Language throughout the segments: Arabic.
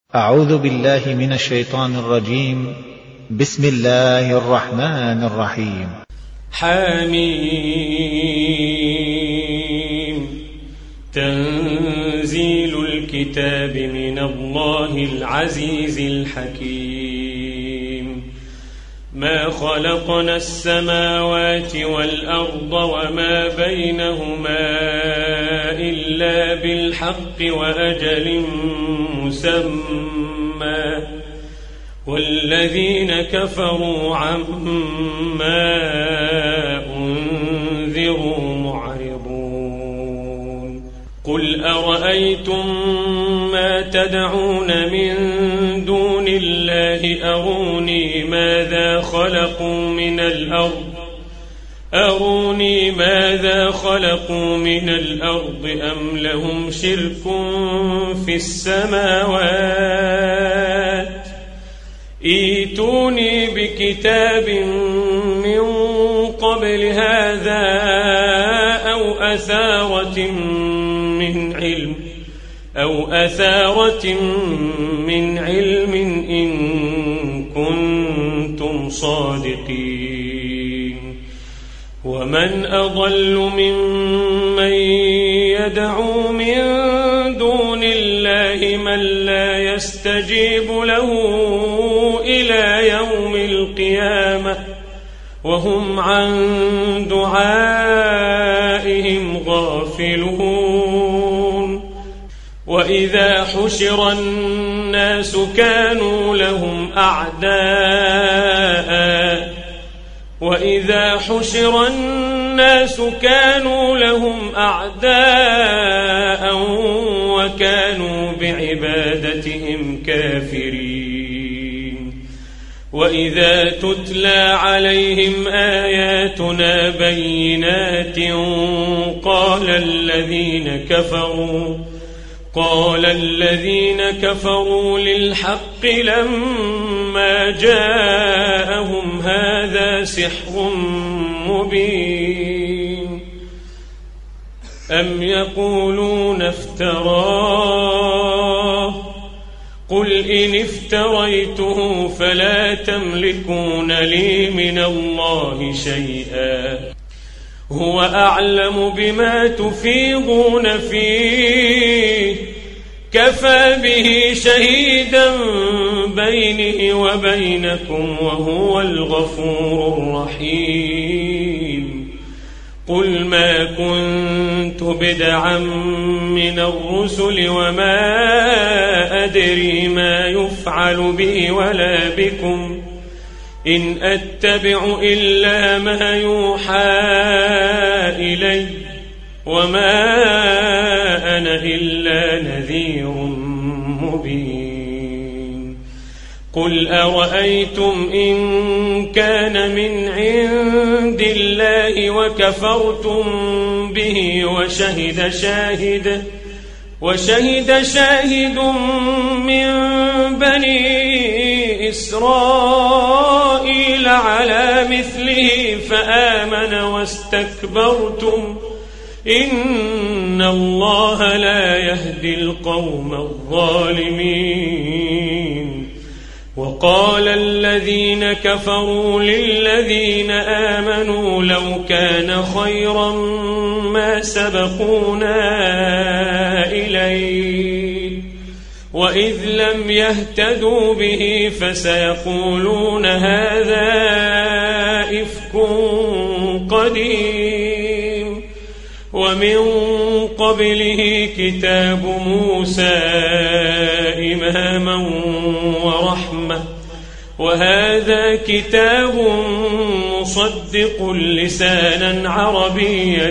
أعوذ بالله من الشيطان الرجيم. بسم الله الرحمن الرحيم. حميم. تنزيل الكتاب من الله العزيز الحكيم. ما خلقنا السماوات والأرض وما بينهما إلا بالحق وأجل مسمى والذين كفروا عما أنذروا معرضون. قل أرأيتم ما تدعون من دون الله أروني ماذا خلقوا من الأرض أم لهم شرك في السماوات ائتوني بكتاب من قبل هذا أو أثارة من علم إن كنتم صادقين. ومن أضل ممن يدعو من دون الله من لا يستجيب له إلى يوم القيامة وهم عن دعائهم غافلون. وإذا حشر الناس كانوا لهم أعداء وكانوا بعبادتهم كافرين. وإذا تتلى عليهم آياتنا بينات قال الذين كفروا للحق لما جاءهم هذا سحر مبين. أم يقولون افتراه قل إن افتريته فلا تملكون لي من الله شيئا هو أعلم بما تفيضون فيه كفى به شهيدا بيني وبينكم وهو الغفور الرحيم. قل ما كنت بدعا من الرسل وما أدري ما يفعل بي ولا بكم إن أتبع إلا ما يوحى إلي وما أنا إلا نذير مبين. قل أرأيتم إن كان من عند الله وكفرتم به وشهد شاهد من بني إسرائيل على مثله فآمن واستكبرتم إن الله لا يهدي القوم الظالمين. وقال الذين كفروا للذين آمنوا لو كان خيرا ما سبقونا إليه وإذ لم يهتدوا به فسيقولون هذا إفك قديم. ومن قبله كتاب موسى إماما ورحمة وهذا كتاب مصدق لسانا عربيا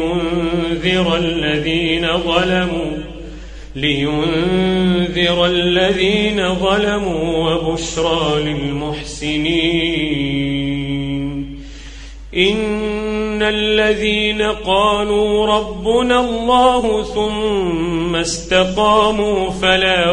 لينذر الذين ظلموا وبشرى للمحسنين. إن الذين قالوا ربنا الله ثم استقاموا فلا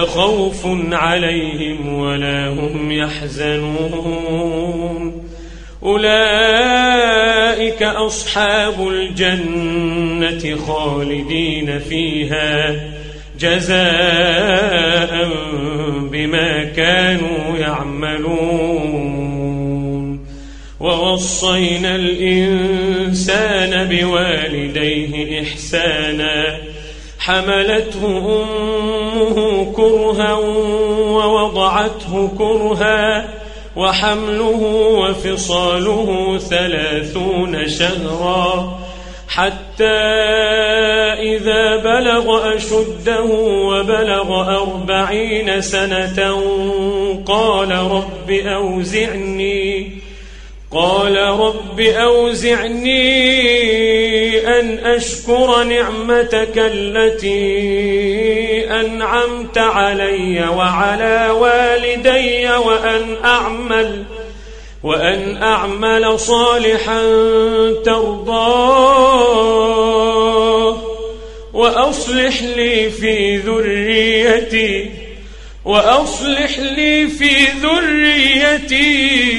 خوف عليهم ولا هم يحزنون. أولئك أصحاب الجنة خالدين فيها جزاء بما كانوا يعملون. ووصينا الإنسان بوالديه إحسانا حملته أمه كرها ووضعته كرها وحمله وفصاله 30 شهرا حتى إذا بلغ أشده وبلغ 40 سنة قال رب أوزعني أن أشكر نعمتك التي أنعمت علي وعلى والدي وأن أعمل صالحا ترضاه وأصلح لي في ذريتي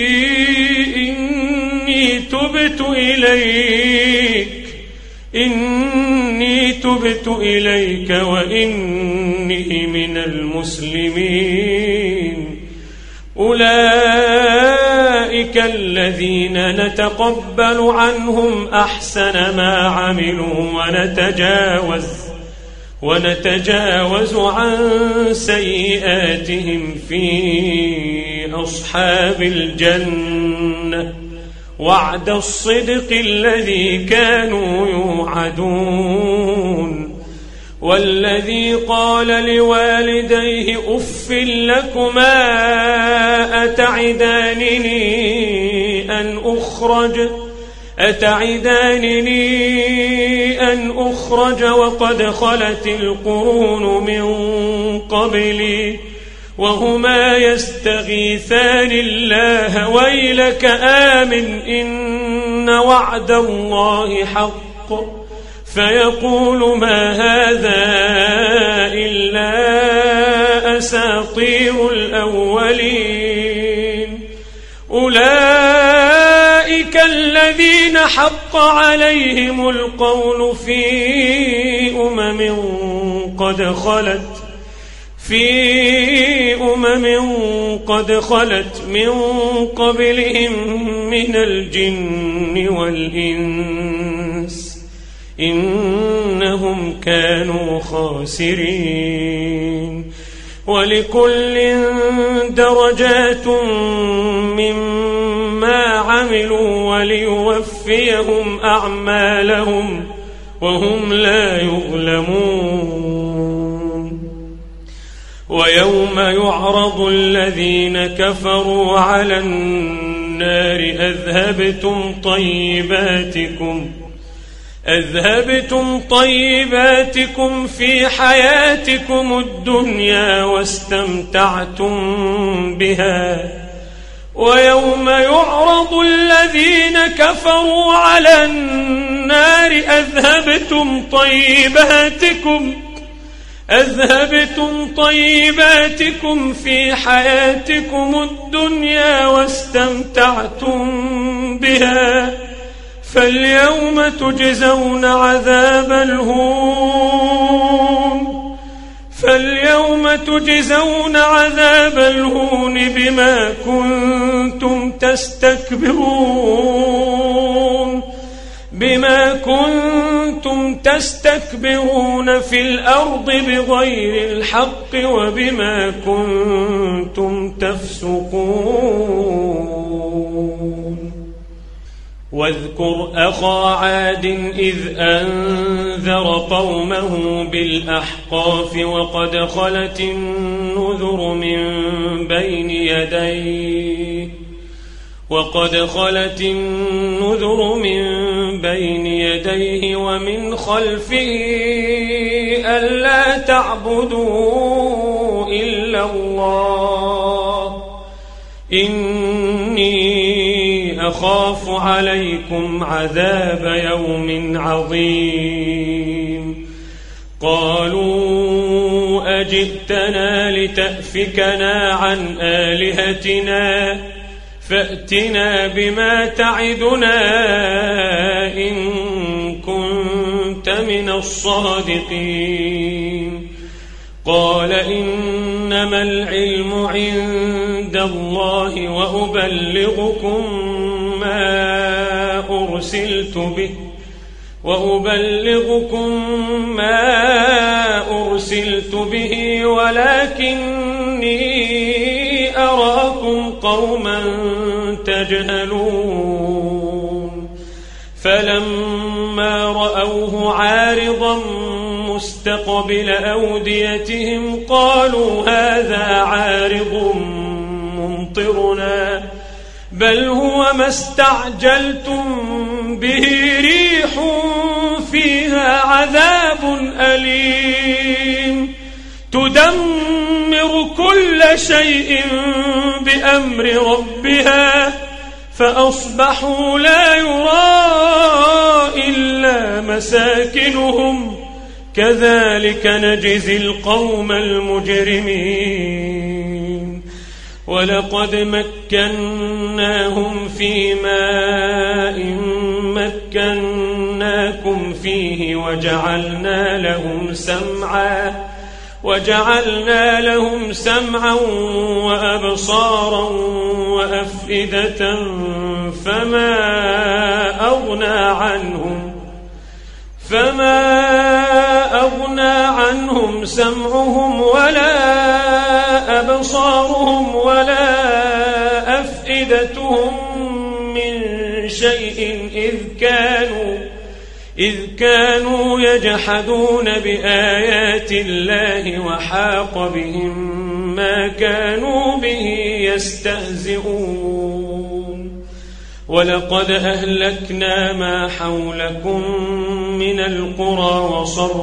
إني تبت إليك وإني من المسلمين. أولئك الذين نتقبل عنهم أحسن ما عملوا ونتجاوز عن سيئاتهم في أصحاب الجنة وعد الصدق الذي كانوا يوعدون. والذي قال لوالديه أف لكما أتعدانني أن أخرج وقد خلت القرون من قبلي وهما يستغيثان الله ويلك آمن إن وعد الله حق فيقول ما هذا إلا أساطير الأولين. أولئك الذين حق عليهم القول في أمم قد خلت من قبلهم من الجن والإنس إنهم كانوا خاسرين. ولكل درجات مما عملوا وليوفيهم أعمالهم وهم لا يظلمون. ويوم يعرض الذين كفروا على النار أذهبتم طيباتكم في حياتكم الدنيا واستمتعتم بها ويوم يعرض الذين كفروا على النار أذهبتم طيباتكم في حياتكم الدنيا واستمتعتم بها فاليوم تجزون عذاب الهون بما كنتم تستكبرون في الأرض بغير الحق وبما كنتم تفسقون. واذكر أخا عاد إذ أنذر قومه بالأحقاف وقد خلت النذر من بين يديه ومن خلفه ألا تعبدوا إلا الله إني أخاف عليكم عذاب يوم عظيم. قالوا أجئتنا لتأفكنا عن آلهتنا فأتنا بما تعدنا إن كنت من الصادقين. قال إنما العلم عند الله وأبلغكم ما أرسلت به ولكني أراكم قوما تجهلون. فلما رأوه عارضا مستقبل أوديتهم قالوا هذا عارض ممطرنا بل هو ما استعجلتم به ريح فيها عذاب أليم تدمر كل شيء بأمر ربها فأصبحوا لا يرى إلا مساكنهم كذلك نجزي القوم المجرمين. ولقد مكناهم في ماء مكناكم فيه وجعلنا لهم سمعا وأبصارا وأفئدة فما أغنى عنهم سمعهم ولا أبصارهم ولا أفئدتهم من شيء إذ كانوا يجحدون بآيات الله وحاق بهم ما كانوا به يستهزئون. ولقد أهلكنا ما حولكم من القرى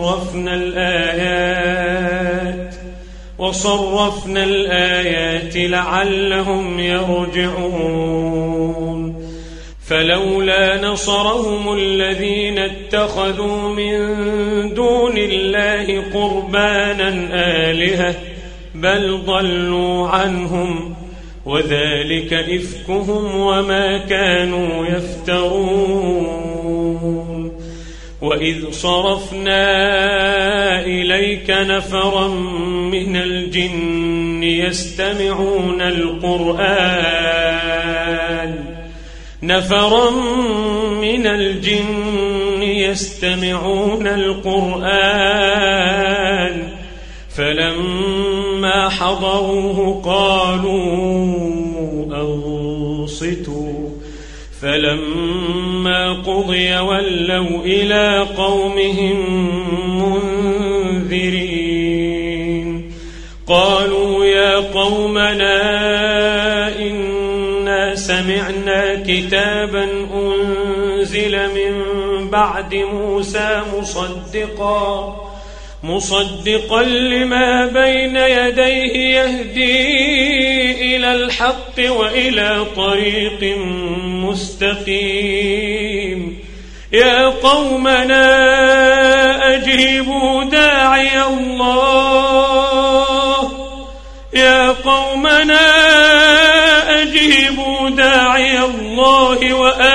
وصرفنا الآيات لعلهم يرجعون. فلولا نصرهم الذين اتخذوا من دون الله قربانا آلهة بل ضلوا عنهم وذلك إفكهم وما كانوا يفترون. وإذ صرفنا إليك نفرا من الجن يستمعون القرآن فلما حضروه قالوا أنصتوا فلما قضي ولوا إلى قومهم منذرين. قالوا يا قومنا إنا سمعنا كتابا أنزل من بعد موسى مصدقا لما بين يديه يهدي إلى الحق وإلى طريق مستقيم. يا قومنا أجيبوا داعي الله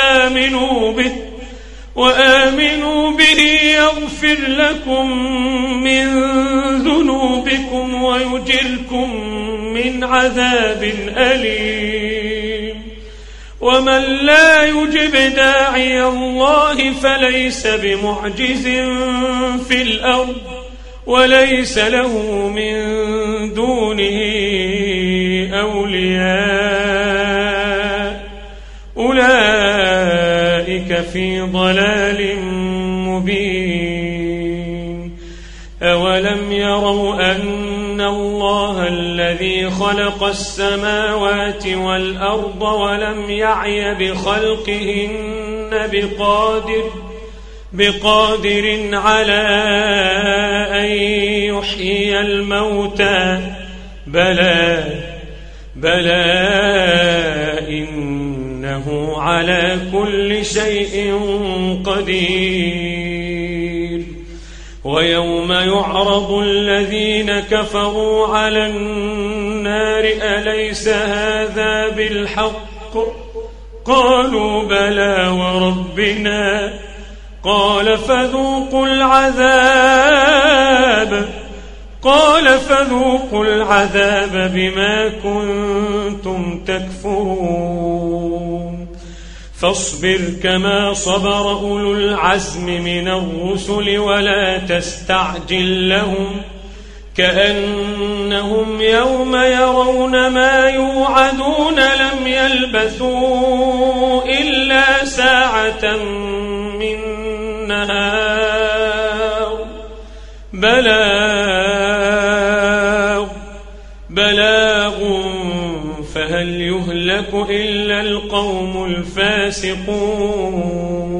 وآمنوا به يغفر لكم من ذنوبكم ويجركم من عذاب أليم. ومن لا يجب داعي الله فليس بمعجز في الأرض وليس له من دونه أولياء أولئك في ضلال مبين. أولم يروا أن الله الذي خلق السماوات والأرض ولم يعي بخلقهن بقادر على أن يحيي الموتى بلى إنه على كل شيء قدير. ويوم يعرض الذين كفروا على النار أليس هذا بالحق الحق قالوا بلى وربنا قال فذوقوا العذاب بما كنتم تكفرون فاصبر كما صبر أولو العزم من الرسل ولا تستعجل لهم كأنهم يوم يرون ما يوعدون لم يلبثوا إلا ساعة من نهار بلاغ فهل يهلك إلا القوم الفاسقون